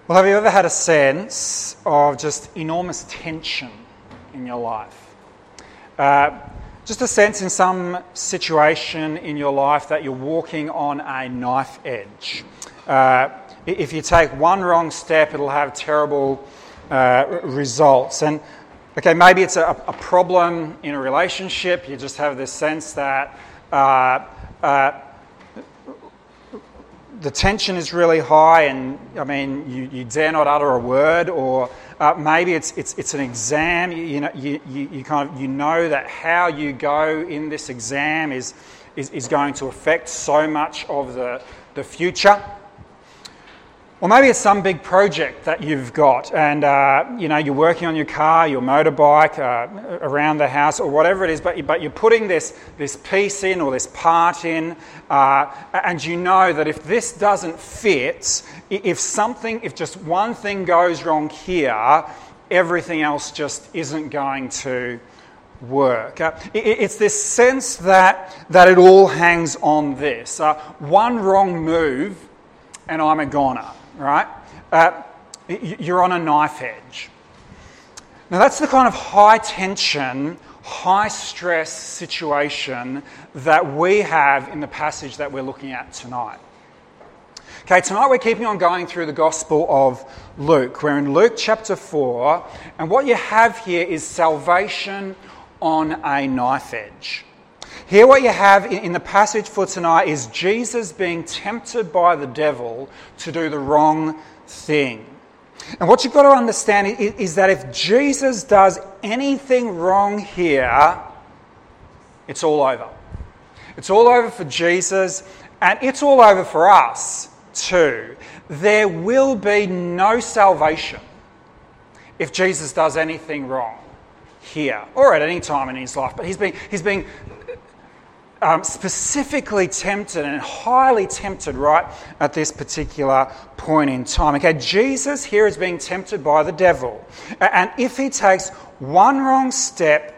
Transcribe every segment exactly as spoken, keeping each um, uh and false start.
Well, have you ever had a sense of just enormous tension in your life? Uh, just a sense in some situation in your life that you're walking on a knife edge. Uh, if you take one wrong step, it'll have terrible uh, results. And okay, maybe it's a, a problem in a relationship. You just have this sense that uh, uh, the tension is really high, and I mean, you, you dare not utter a word. Or uh, maybe it's it's it's an exam. You, you know, you, you, you kind of you know that how you go in this exam is is, is going to affect so much of the the future. Or maybe it's some big project that you've got, and uh, you know you're working on your car, your motorbike, uh, around the house, or whatever it is. But you, but you're putting this this piece in or this part in, uh, and you know that if this doesn't fit, if something, if just one thing goes wrong here, everything else just isn't going to work. Uh, it, it's this sense that that it all hangs on this. Uh, one wrong move, and I'm a goner. Right? Uh, you're on a knife edge. Now that's the kind of high tension, high stress situation that we have in the passage that we're looking at tonight. Okay, tonight we're keeping on going through the Gospel of Luke. We're in Luke chapter four, and what you have here is salvation on a knife edge. Here what you have in the passage for tonight is Jesus being tempted by the devil to do the wrong thing. And what you've got to understand is that if Jesus does anything wrong here, it's all over. It's all over for Jesus, and it's all over for us too. There will be no salvation if Jesus does anything wrong here or at any time in his life. But he's being, he's being Um, specifically tempted and highly tempted right at this particular point in time. Okay, Jesus here is being tempted by the devil. And if he takes one wrong step,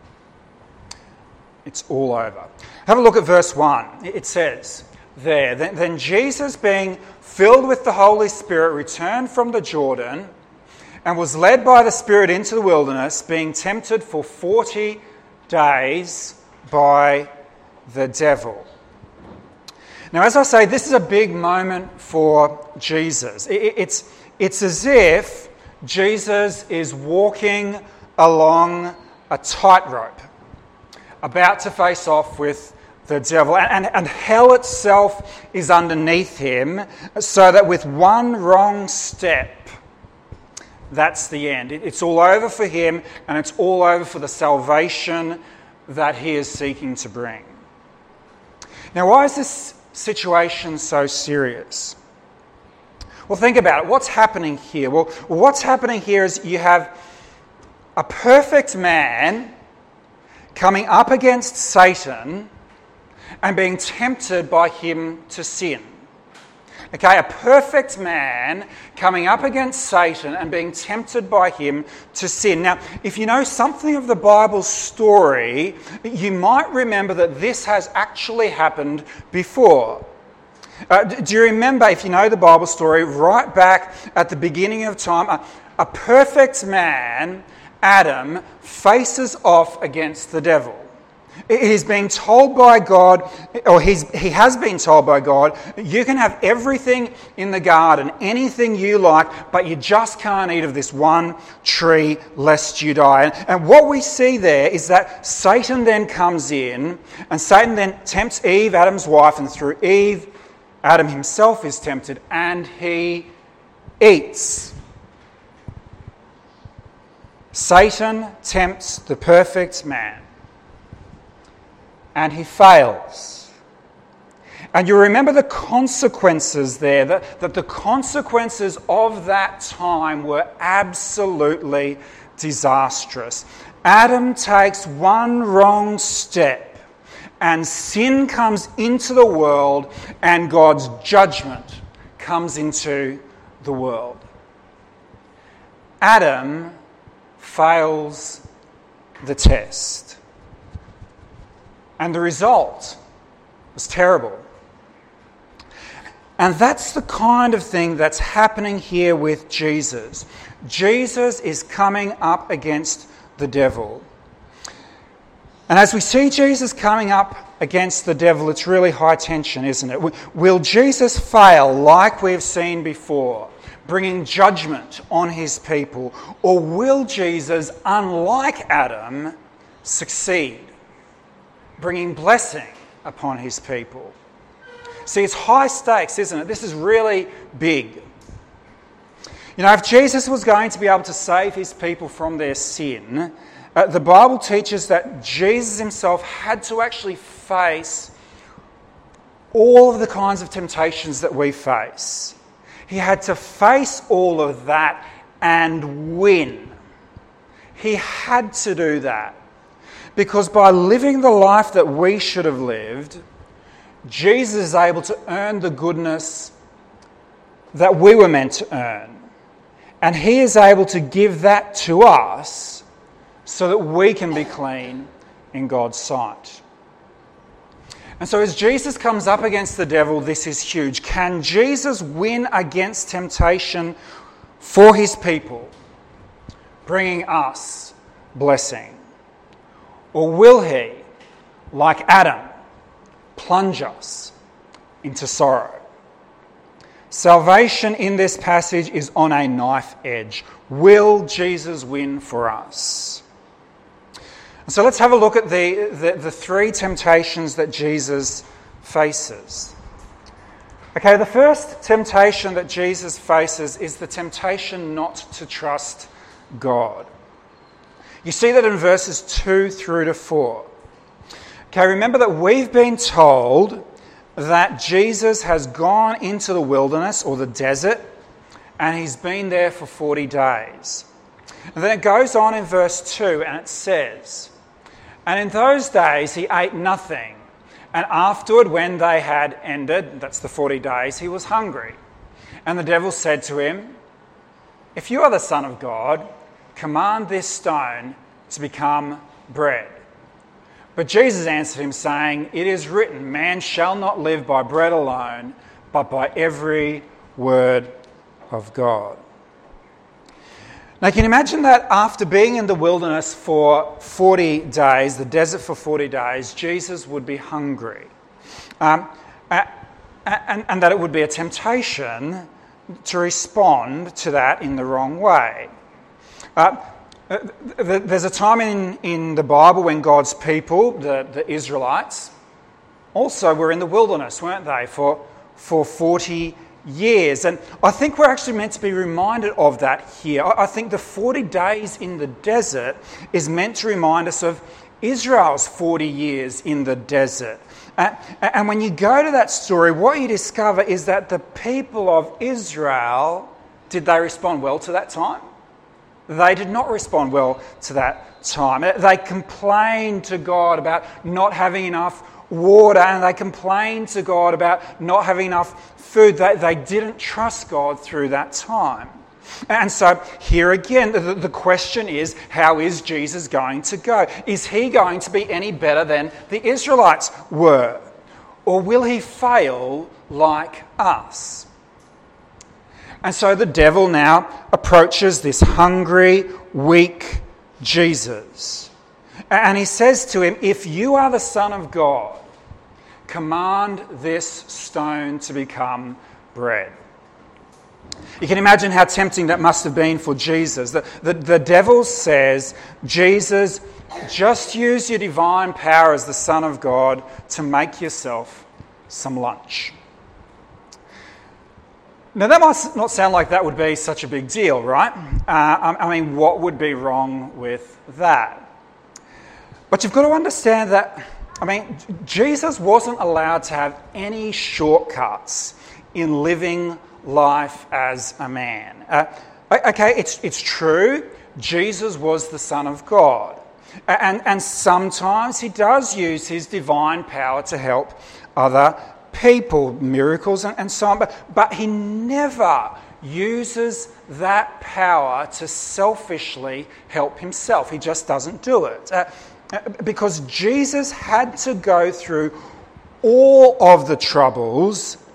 it's all over. Have a look at verse one. It says there, Then, then Jesus, being filled with the Holy Spirit, returned from the Jordan and was led by the Spirit into the wilderness, being tempted for forty days by the devil. Now, as I say, this is a big moment for Jesus. It's, it's as if Jesus is walking along a tightrope, about to face off with the devil. And, and, and hell itself is underneath him, so that with one wrong step, that's the end. It's all over for him, and it's all over for the salvation that he is seeking to bring. Now, why is this situation so serious? Well, think about it. What's happening here? Well, what's happening here is you have a perfect man coming up against Satan and being tempted by him to sin. Okay, a perfect man coming up against Satan and being tempted by him to sin. Now, if you know something of the Bible story, you might remember that this has actually happened before. Uh, do you remember, if you know the Bible story, right back at the beginning of time, a, a perfect man, Adam, faces off against the devil. He's being told by God, or he's, he has been told by God, you can have everything in the garden, anything you like, but you just can't eat of this one tree lest you die. And, and what we see there is that Satan then comes in, and Satan then tempts Eve, Adam's wife, and through Eve, Adam himself is tempted, and he eats. Satan tempts the perfect man, and he fails. And you remember the consequences there, that, that the consequences of that time were absolutely disastrous. Adam takes one wrong step, and sin comes into the world, and God's judgment comes into the world. Adam fails the test. And the result was terrible. And that's the kind of thing that's happening here with Jesus. Jesus is coming up against the devil. And as we see Jesus coming up against the devil, it's really high tension, isn't it? Will Jesus fail like we've seen before, bringing judgment on his people? Or will Jesus, unlike Adam, succeed, bringing blessing upon his people? See, it's high stakes, isn't it? This is really big. You know, if Jesus was going to be able to save his people from their sin, uh, the Bible teaches that Jesus himself had to actually face all of the kinds of temptations that we face. He had to face all of that and win. He had to do that. Because by living the life that we should have lived, Jesus is able to earn the goodness that we were meant to earn. And he is able to give that to us so that we can be clean in God's sight. And so as Jesus comes up against the devil, this is huge. Can Jesus win against temptation for his people, bringing us blessing? Or will he, like Adam, plunge us into sorrow? Salvation in this passage is on a knife edge. Will Jesus win for us? So let's have a look at the, the, the three temptations that Jesus faces. Okay, the first temptation that Jesus faces is the temptation not to trust God. You see that in verses two through to four. Okay, remember that we've been told that Jesus has gone into the wilderness or the desert and he's been there for forty days. And then it goes on in verse two and it says, "And in those days he ate nothing, and afterward when they had ended," that's the forty days, "he was hungry. And the devil said to him, 'If you are the Son of God, command this stone to become bread.' But Jesus answered him, saying, 'It is written, man shall not live by bread alone, but by every word of God.'" Now, can you imagine that after being in the wilderness for forty days, the desert for forty days, Jesus would be hungry? Um, and, and that it would be a temptation to respond to that in the wrong way. Uh, There's a time in, in the Bible when God's people, the, the Israelites, also were in the wilderness, weren't they, for, for forty years. And I think we're actually meant to be reminded of that here. I, I think the forty days in the desert is meant to remind us of Israel's forty years in the desert. And, and when you go to that story, what you discover is that the people of Israel, did they respond well to that time? They did not respond well to that time. They complained to God about not having enough water, and they complained to God about not having enough food. They, they didn't trust God through that time. And so here again, the, the question is, how is Jesus going to go? Is he going to be any better than the Israelites were? Or will he fail like us? And so the devil now approaches this hungry, weak Jesus. And he says to him, "If you are the Son of God, command this stone to become bread." You can imagine how tempting that must have been for Jesus. The, the, the devil says, "Jesus, just use your divine power as the Son of God to make yourself some lunch." Now, that might not sound like that would be such a big deal, right? Uh, I mean, what would be wrong with that? But you've got to understand that, I mean, Jesus wasn't allowed to have any shortcuts in living life as a man. Uh, okay, it's, it's true, Jesus was the Son of God. And, and sometimes he does use his divine power to help other people, miracles and, and so on, but, but he never uses that power to selfishly help himself. He just doesn't do it. Uh, because Jesus had to go through all of the troubles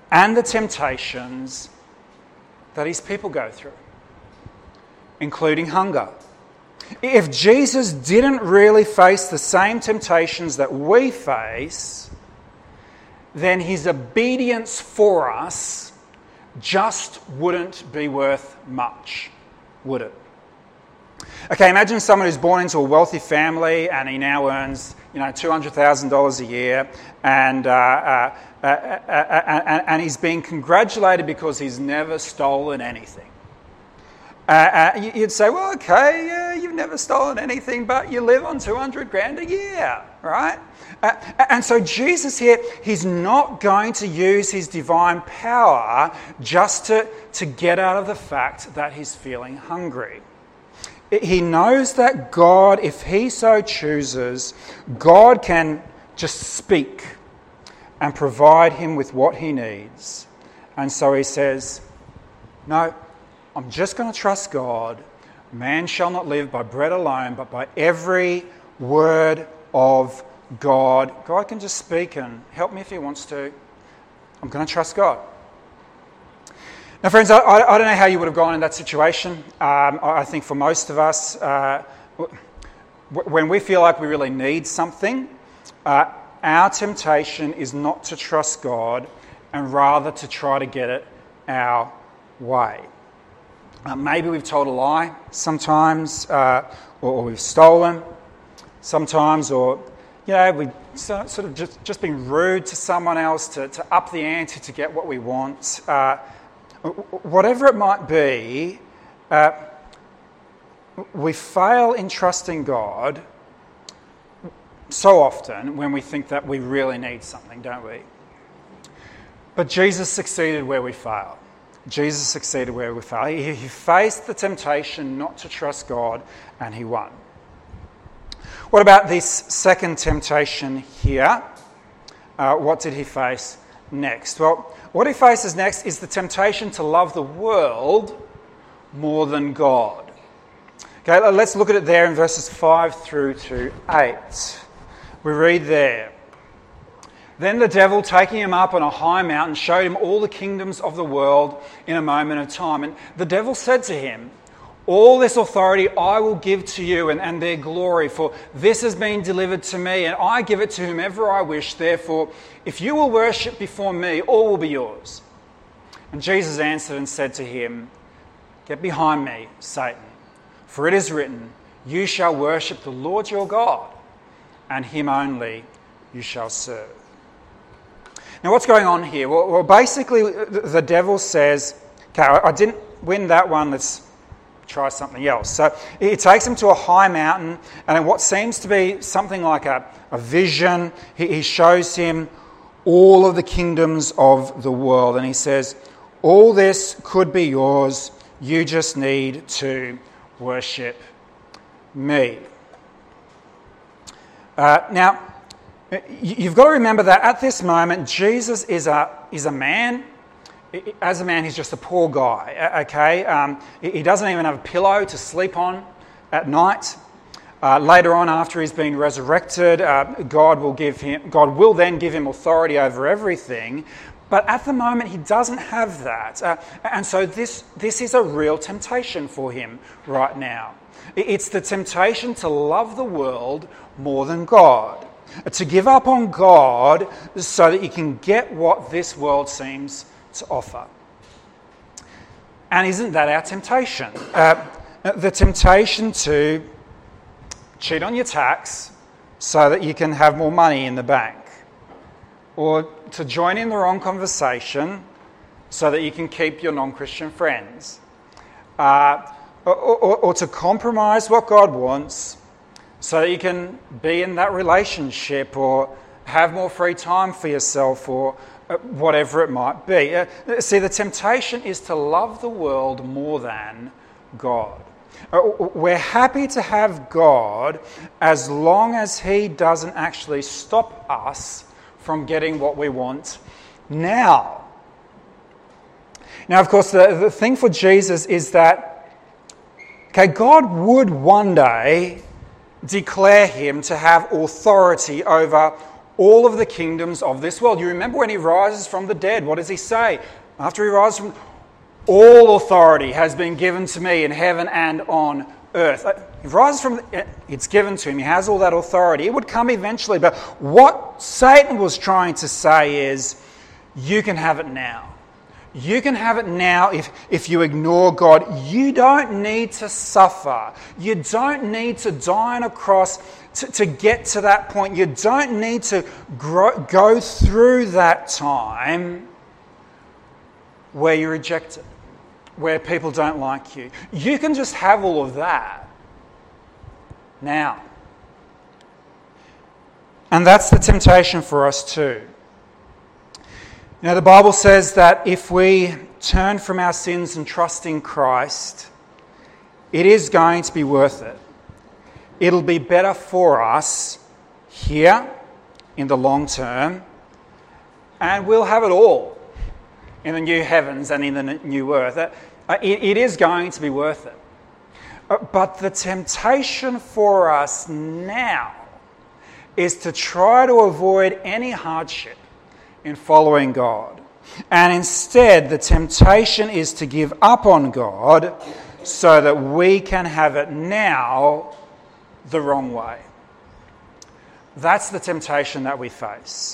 and the temptations that his people go through, including hunger. If Jesus didn't really face the same temptations that we face, then his obedience for us just wouldn't be worth much, would it? Okay, imagine someone who's born into a wealthy family and he now earns, you know, two hundred thousand dollars a year, and uh, uh, uh, uh, uh, and he's being congratulated because he's never stolen anything. Uh, uh, you'd say, well, okay, yeah, you've never stolen anything, but you live on two hundred grand a year, right? Uh, and so Jesus here, he's not going to use his divine power just to, to get out of the fact that he's feeling hungry. He knows that God, if he so chooses, God can just speak and provide him with what he needs. And so he says, no, I'm just going to trust God. Man shall not live by bread alone, but by every word of God. God can just speak and help me if he wants to. I'm going to trust God. Now, friends, I, I don't know how you would have gone in that situation. Um, I think for most of us, uh, w- when we feel like we really need something, uh, our temptation is not to trust God and rather to try to get it our way. Uh, maybe we've told a lie sometimes, uh, or, or we've stolen sometimes, or, you know, we've so, sort of just, just been rude to someone else to, to up the ante to get what we want. Uh, whatever it might be, uh, we fail in trusting God so often when we think that we really need something, don't we? But Jesus succeeded where we failed. Jesus succeeded where we failed. He, he faced the temptation not to trust God, and he won. What about this second temptation here? Uh, what did he face next? Well, what he faces next is the temptation to love the world more than God. Okay, let's look at it there in verses five through to eight. We read there, "Then the devil, taking him up on a high mountain, showed him all the kingdoms of the world in a moment of time. And the devil said to him, 'All this authority I will give to you and, and their glory, for this has been delivered to me, and I give it to whomever I wish. Therefore, if you will worship before me, all will be yours.' And Jesus answered and said to him, 'Get behind me, Satan, for it is written, you shall worship the Lord your God, and him only you shall serve.'" Now, what's going on here? Well, well basically, the devil says, okay, I didn't win that one, let's try something else. So he takes him to a high mountain, and in what seems to be something like a, a vision, he, he shows him all of the kingdoms of the world, and he says, all this could be yours, you just need to worship me. Uh, now, you've got to remember that at this moment, Jesus is a is a man. As a man, he's just a poor guy, okay? Um, he doesn't even have a pillow to sleep on at night. Uh, later on, after he's been resurrected, uh, God will give him. God will then give him authority over everything. But at the moment, he doesn't have that. Uh, and so this, this is a real temptation for him right now. It's the temptation to love the world more than God. To give up on God so that you can get what this world seems to offer. And isn't that our temptation? Uh, the temptation to cheat on your tax so that you can have more money in the bank. Or to join in the wrong conversation so that you can keep your non-Christian friends. Uh, or, or, or to compromise what God wants so that you can be in that relationship or have more free time for yourself or whatever it might be. Uh, see, the temptation is to love the world more than God. Uh, we're happy to have God as long as he doesn't actually stop us from getting what we want now. Now, of course, the, the thing for Jesus is that, okay, God would one day declare him to have authority over all of the kingdoms of this world. You remember when he rises from the dead, what does he say? After he rises from, all authority has been given to me in heaven and on earth. He rises from, it's given to him. He has all that authority. It would come eventually. But what Satan was trying to say is, you can have it now. You can have it now if, if you ignore God. You don't need to suffer. You don't need to die on a cross to, to get to that point. You don't need to grow, go through that time where you're rejected, where people don't like you. You can just have all of that now. And that's the temptation for us too. You know, the Bible says that if we turn from our sins and trust in Christ, it is going to be worth it. It'll be better for us here in the long term, and we'll have it all in the new heavens and in the new earth. It, it is going to be worth it. But the temptation for us now is to try to avoid any hardship in following God. And instead, the temptation is to give up on God so that we can have it now the wrong way. That's the temptation that we face.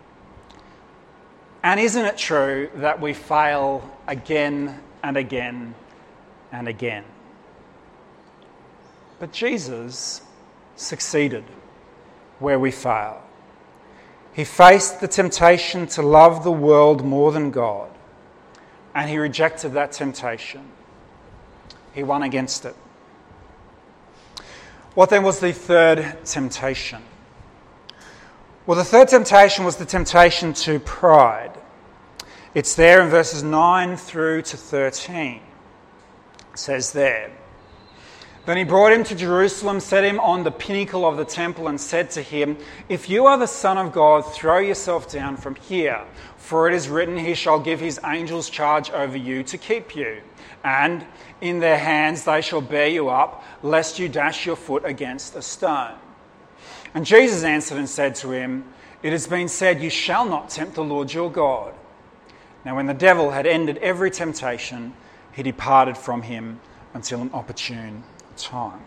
And isn't it true that we fail again and again and again? But Jesus succeeded where we fail. He faced the temptation to love the world more than God, and he rejected that temptation. He won against it. What then was the third temptation? Well, the third temptation was the temptation to pride. It's there in verses nine through to thirteen. It says there, "Then he brought him to Jerusalem, set him on the pinnacle of the temple, and said to him, 'If you are the Son of God, throw yourself down from here. For it is written, he shall give his angels charge over you to keep you. And in their hands they shall bear you up, lest you dash your foot against a stone.' And Jesus answered and said to him, 'It has been said, you shall not tempt the Lord your God.' Now when the devil had ended every temptation, he departed from him until an opportune time."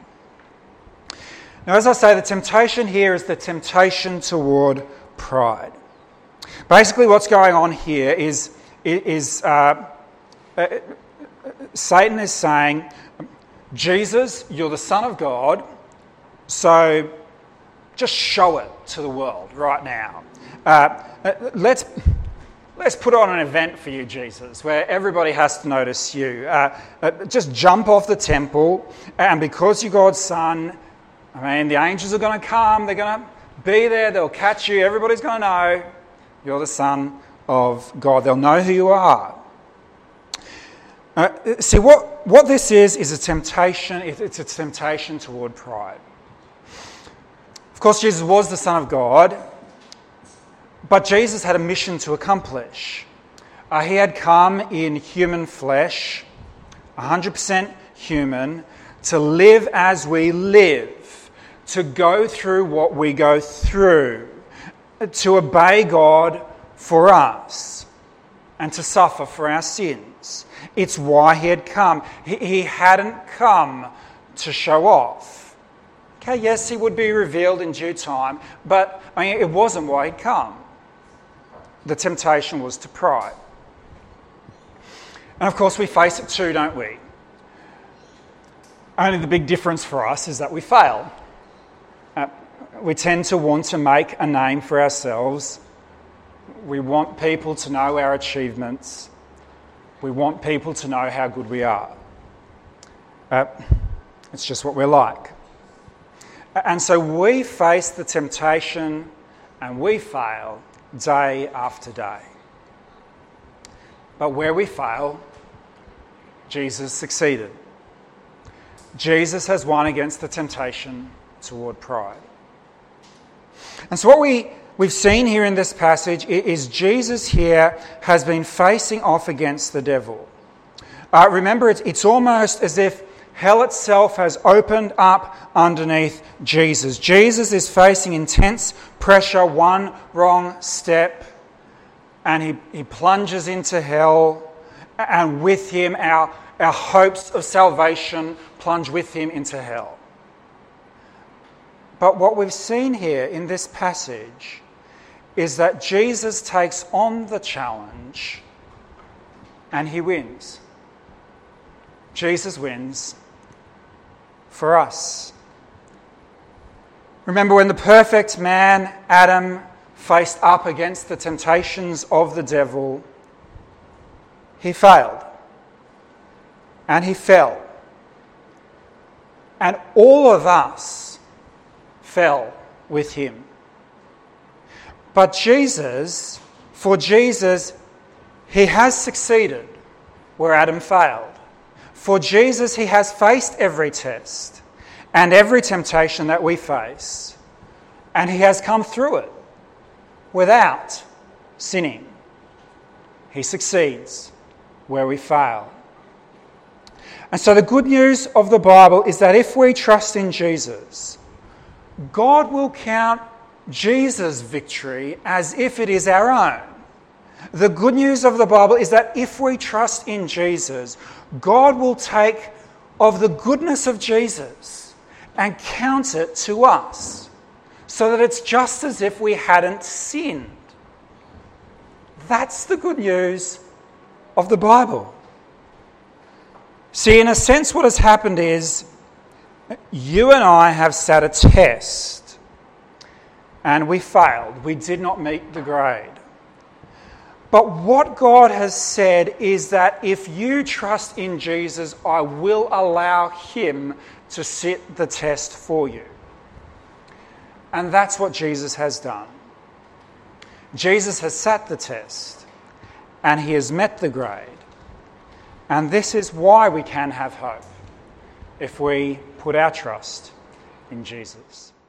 Now, as I say, the temptation here is the temptation toward pride. Basically, what's going on here is, is uh, uh, Satan is saying, Jesus, you're the Son of God, so just show it to the world right now. Uh, let's... Let's put on an event for you, Jesus, where everybody has to notice you. Uh, uh, just jump off the temple, and because you're God's Son, I mean, the angels are going to come, they're going to be there, they'll catch you, everybody's going to know you're the Son of God. They'll know who you are. Uh, see, what, what this is, is a temptation, it's a temptation toward pride. Of course, Jesus was the Son of God, but Jesus had a mission to accomplish. Uh, he had come in human flesh, one hundred percent human, to live as we live, to go through what we go through, to obey God for us, and to suffer for our sins. It's why he had come. He, he hadn't come to show off. Okay, yes, he would be revealed in due time, but I mean, it wasn't why he'd come. The temptation was to pride. And of course we face it too, don't we? Only the big difference for us is that we fail. Uh, we tend to want to make a name for ourselves. We want people to know our achievements. We want people to know how good we are. Uh, it's just what we're like. And so we face the temptation and we fail day after day. But where we fail, Jesus succeeded. Jesus has won against the temptation toward pride. And so what we, we've seen here in this passage is Jesus here has been facing off against the devil. Uh, remember, it's, it's almost as if Hell itself has opened up underneath Jesus. Jesus is facing intense pressure, one wrong step, and he, he plunges into hell, and with him our, our hopes of salvation plunge with him into hell. But what we've seen here in this passage is that Jesus takes on the challenge and he wins. Jesus wins for us. Remember when the perfect man, Adam, faced up against the temptations of the devil, he failed and he fell. And all of us fell with him. But Jesus, for Jesus, he has succeeded where Adam failed. For Jesus, he has faced every test and every temptation that we face, and he has come through it without sinning. He succeeds where we fail. And so the good news of the Bible is that if we trust in Jesus, God will count Jesus' victory as if it is our own. The good news of the Bible is that if we trust in Jesus, God will take of the goodness of Jesus and count it to us, so that it's just as if we hadn't sinned. That's the good news of the Bible. See, in a sense, what has happened is you and I have sat a test and we failed. We did not meet the grade. But what God has said is that if you trust in Jesus, I will allow him to sit the test for you. And that's what Jesus has done. Jesus has sat the test and he has met the grade. And this is why we can have hope if we put our trust in Jesus.